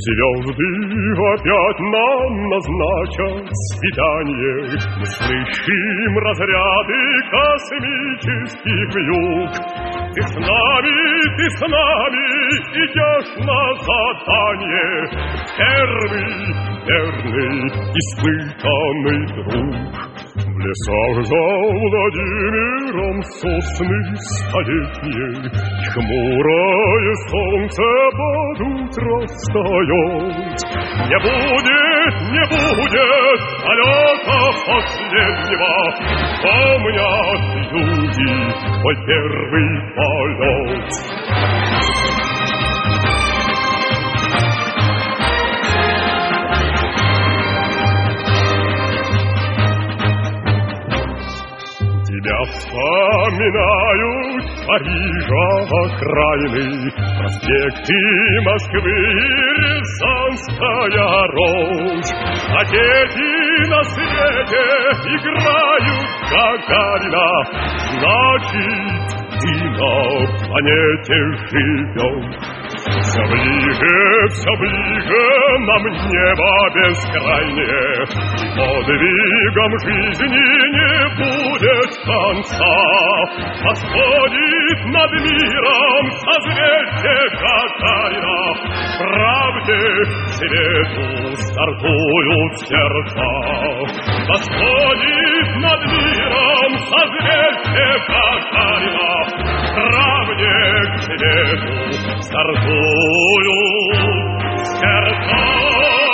Звезды опять нам назначат свидание. Мы слышим разряды космических вьюг. Ты с нами, идешь на задание. Первый, верный, испытанный друг. В лесах за Владимиром сосны столетние, хмурое солнце под утро встает. Не будет полета последнего, помнят люди твой первый полет. Тебя вспоминают Парижа окраины, проспекты Москвы, Рязанская рощь. А дети на свете играют Гагарина, значит, ты на планете живешь. Все ближе нам небо бескрайнее, и подвигом жизни не будет конца. Восходит над миром созвездие Гагарина, правде свету стартуют сердца. Восходит над миром созвездие Гагарина, правде к свету стартуют сердца.